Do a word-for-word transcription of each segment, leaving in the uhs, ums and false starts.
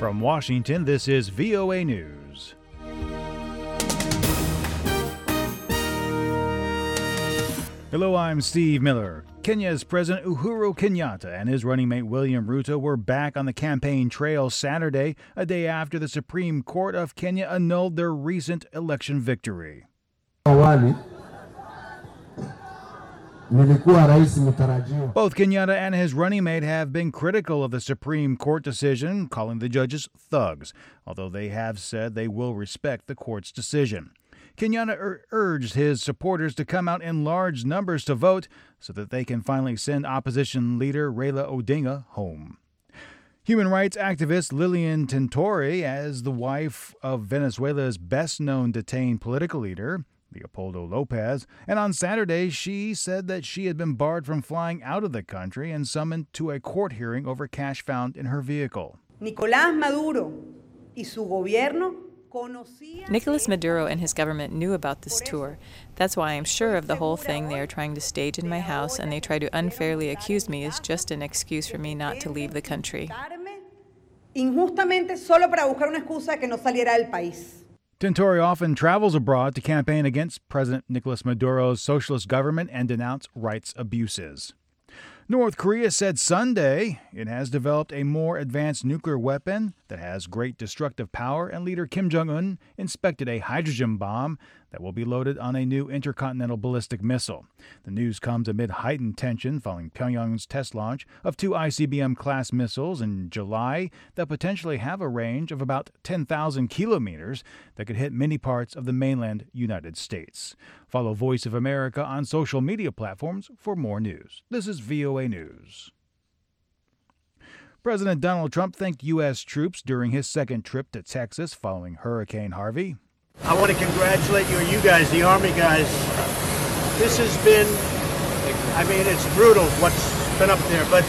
From Washington, this is V O A News. Hello, I'm Steve Miller. Kenya's President Uhuru Kenyatta and his running mate William Ruto were back on the campaign trail Saturday, a day after the Supreme Court of Kenya annulled their recent election victory. Awali, nilikuwa rais mtarajiwa. Both Kenyatta and his running mate have been critical of the Supreme Court decision, calling the judges thugs, although they have said they will respect the court's decision. Kenyatta ur- urged his supporters to come out in large numbers to vote so that they can finally send opposition leader Raila Odinga home. Human rights activist Lilian Tintori, as the wife of Venezuela's best-known detained political leader, Leopoldo Lopez, and on Saturday she said that she had been barred from flying out of the country and summoned to a court hearing over cash found in her vehicle. Nicolás Maduro y su gobierno Nicolas Maduro and his government knew about this tour. That's why I'm sure of the whole thing they are trying to stage in my house, and they try to unfairly accuse me is just an excuse for me not to leave the country. Injustamente solo para buscar una excusa que no saliera del país. Tintori often travels abroad to campaign against President Nicolas Maduro's socialist government and denounce rights abuses. North Korea said Sunday it has developed a more advanced nuclear weapon that has great destructive power, and leader Kim Jong-un inspected a hydrogen bomb that will be loaded on a new intercontinental ballistic missile. The news comes amid heightened tension following Pyongyang's test launch of two I C B M-class missiles in July that potentially have a range of about ten thousand kilometers that could hit many parts of the mainland United States. Follow Voice of America on social media platforms for more news. This is V O A News. President Donald Trump thanked U S troops during his second trip to Texas following Hurricane Harvey. I want to congratulate you, you guys, the Army guys. This has been, I mean, it's brutal what's been up there, but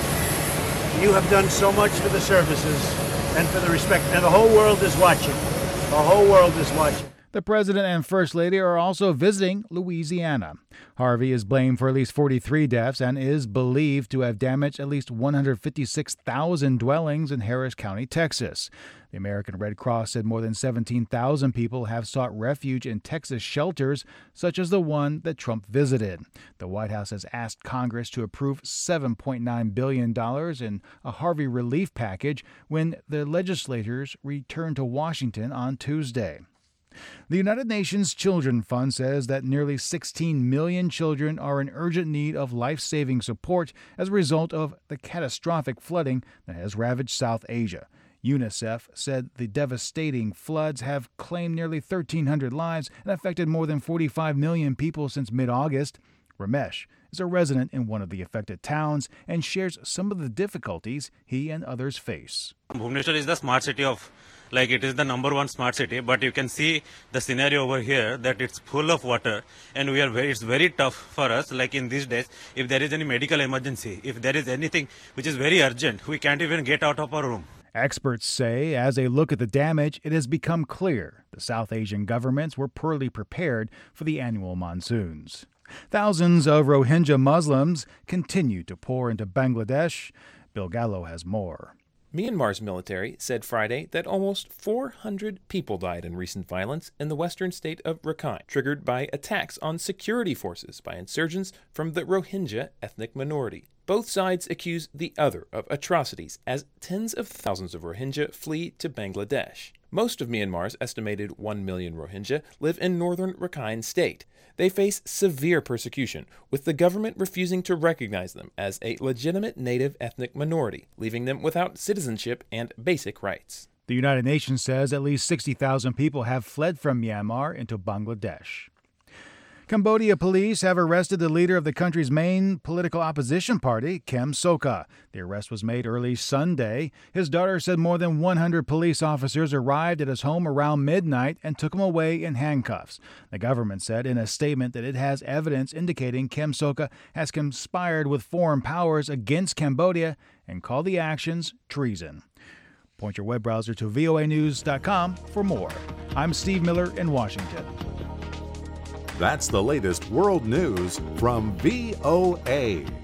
you have done so much for the services and for the respect. And the whole world is watching. The whole world is watching. The President and First Lady are also visiting Louisiana. Harvey is blamed for at least forty-three deaths and is believed to have damaged at least one hundred fifty-six thousand dwellings in Harris County, Texas. The American Red Cross said more than seventeen thousand people have sought refuge in Texas shelters, such as the one that Trump visited. The White House has asked Congress to approve seven point nine billion dollars in a Harvey relief package when the legislators return to Washington on Tuesday. The United Nations Children's Fund says that nearly sixteen million children are in urgent need of life-saving support as a result of the catastrophic flooding that has ravaged South Asia. UNICEF said the devastating floods have claimed nearly thirteen hundred lives and affected more than forty-five million people since mid-August. Ramesh is a resident in one of the affected towns and shares some of the difficulties he and others face. Bhubaneswar is the smart city of, like it is the number one smart city, but you can see the scenario over here that it's full of water, and we are very, it's very tough for us, like in these days, if there is any medical emergency, if there is anything which is very urgent, we can't even get out of our room. Experts say as they look at the damage, it has become clear the South Asian governments were poorly prepared for the annual monsoons. Thousands of Rohingya Muslims continue to pour into Bangladesh. Bill Gallo has more. Myanmar's military said Friday that almost four hundred people died in recent violence in the western state of Rakhine, triggered by attacks on security forces by insurgents from the Rohingya ethnic minority. Both sides accuse the other of atrocities as tens of thousands of Rohingya flee to Bangladesh. Most of Myanmar's estimated one million Rohingya live in northern Rakhine state. They face severe persecution, with the government refusing to recognize them as a legitimate native ethnic minority, leaving them without citizenship and basic rights. The United Nations says at least sixty thousand people have fled from Myanmar into Bangladesh. Cambodia police have arrested the leader of the country's main political opposition party, Kem Sokha. The arrest was made early Sunday. His daughter said more than one hundred police officers arrived at his home around midnight and took him away in handcuffs. The government said in a statement that it has evidence indicating Kem Sokha has conspired with foreign powers against Cambodia and called the actions treason. Point your web browser to V O A news dot com for more. I'm Steve Miller in Washington. That's the latest world news from V O A.